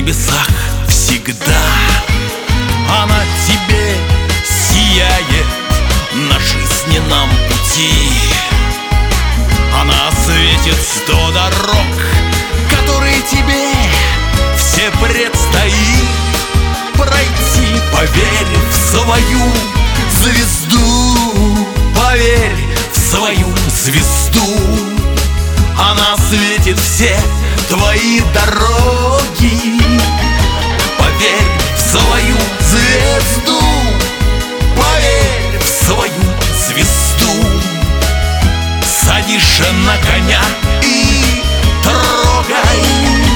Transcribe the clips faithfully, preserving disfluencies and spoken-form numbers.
небесах всегда. Она тебе сияет на жизненном пути. Она осветит сто дорог, которые тебе все предстоит пройти. Поверь в свою звезду, поверь в свою звезду. Она осветит все твои дороги. Поверь в свою звезду, поверь в свою звезду. Садишься на коня и трогай.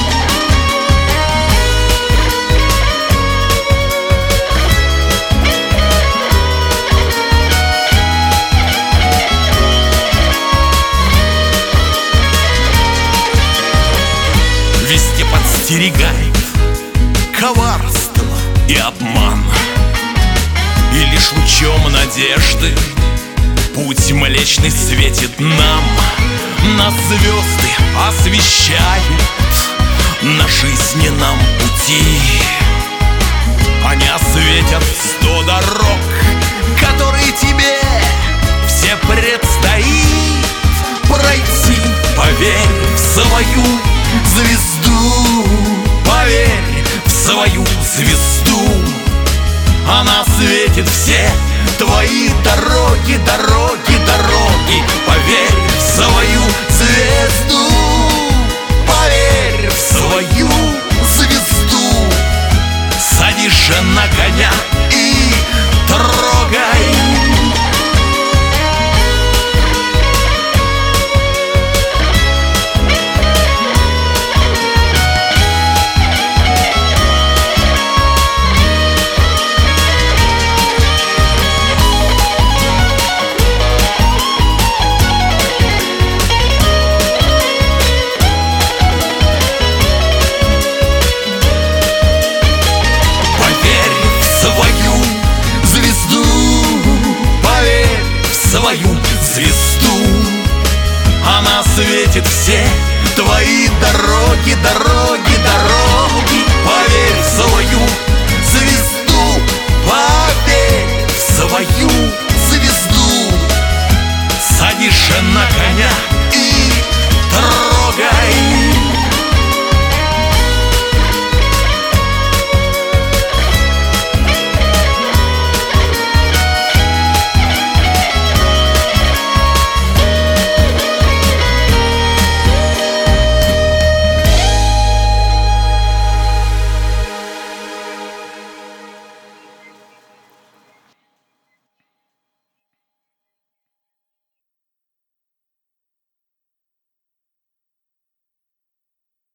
Везде подстерегает коварство и обман, и лишь лучом надежды путь Млечный светит нам. Нас звезды освещают на жизненном пути. Они осветят сто дорог, которые тебе все предстоит пройти. Поверь в свою звезду, поверь в свою звезду. Она осветит все твои дороги, дороги, дороги. Поверь